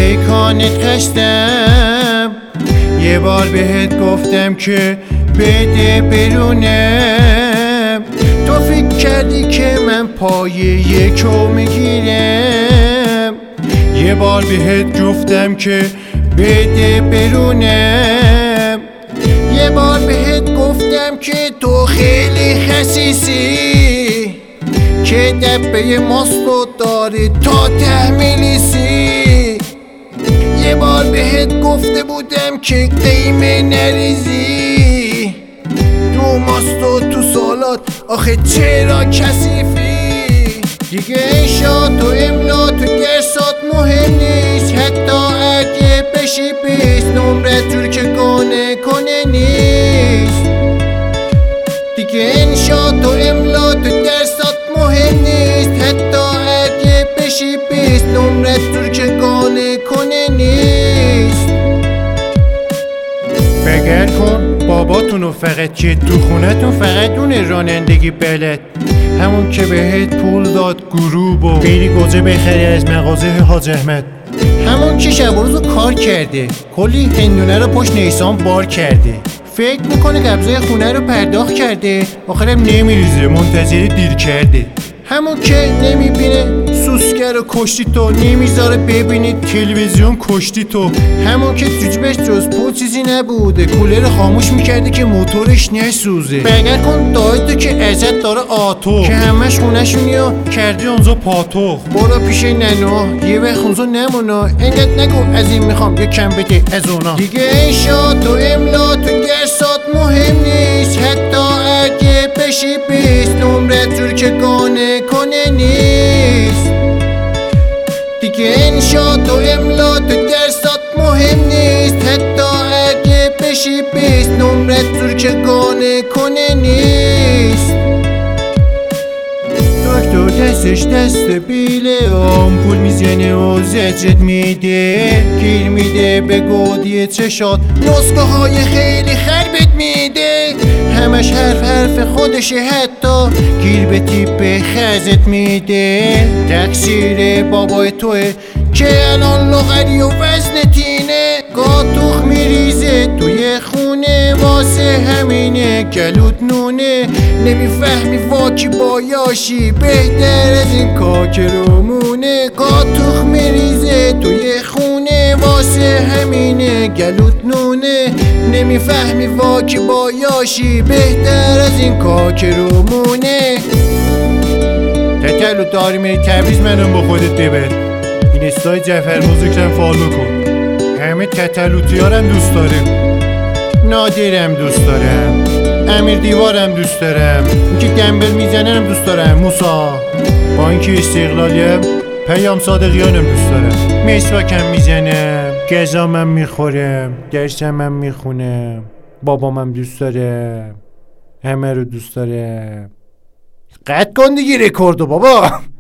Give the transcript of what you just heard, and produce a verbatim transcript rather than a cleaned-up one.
پیکانت خستم، یه بار بهت گفتم که بده برونم، تو فکر کردی که من پای یکو میگیرم. یه بار بهت گفتم که بده برونم، یه بار بهت گفتم که تو خیلی خسیسی، که دبه ماستو داری تا تحمیلیسی. یه بار بهت گفته بودم که قیمه نریزی، تو ماستو تو سالات آخه چرا کثیفی؟ دیگه انشا تو املا تو درسات مهم نیست، حتی اگه بشی بیست نمره جور که گانه کنه نیست. دیگه انشا تو املا تو درسات مهم نیست، حتی اگه بشی بیست نمره جور که گانه کنه نیست. فکر کن باباتونو فقط که تو خونتون فقط اون رانندگی بلد، همون که بهت پول داد گروب و بری گوجه بخری از مغازه حاج احمد، همون که شب روزو کار کرده کلی هندونه رو پشت نیسان بار کرده، فکر میکنه قبضای خونه رو پرداخت کرده، آخرم نمیریزه منتظر دیر کرده. همون که نمیبینه سوسکر رو کشتی تو، نمیذاره ببینی تلویزیون کشتی تو، همون که تو جیبش جز پول چیزی نبوده، کولر خاموش میکرده که موتورش نسوزه. بگر کن دایی تو که ازت داره آتو، که همش خونه‌شونی و کردی اونجا پاتو. برو پیش ننو یه وقت اونجا نمونا، اینقدر نگو از این میخوام یه کم بده از اونا. دیگه انشا تو املا تو درسات مهم نیست، حتی اگه بشی بیست نمره جور که گانه کنه نیست. دیگه انشا تو املا تو درسات مهم نیست، حتی اگه بشی بیست نمره جور که گانه کنه نیست. دکتر دستش دست بیله، آمپول میزنه و زجرت میده، گیر میده به گودی چشات، نسخه های خیلی خربت میده، همش حرف حرف خودشه، حتی گیر به تیپ خزت میده. تقصیر بابای توه که الان لاغری و وزنتینه، گاتوخ میریزه توی خونه واسه همینه گلوت نونه. نمیفهمی واکی بایاشی بهتر از این کاکرومونه، گاتوخ میریزه توی خونه واسه همینه گلوت نونه. نمیفهمی واکی بایاشی بهتر از این کاکرومونه. تتلو داری میری تبریز منو با خودت ببر، این استای جعفر موزیکم فالو کن، همه تتلوتیارم دوست دارم، نادرم دوست دارم، امیر دیوارم دوست دارم، این که دنبل میزننم دوست دارم، موسا با اینکه استقلالیم پیام صادقیانم دوست دارم، مسواکم میزنم، گزامم میخورم، درسمم میخونم، بابامم دوست دارم، همه رو دوست دارم. قطع کن دیگه رکوردو بابا.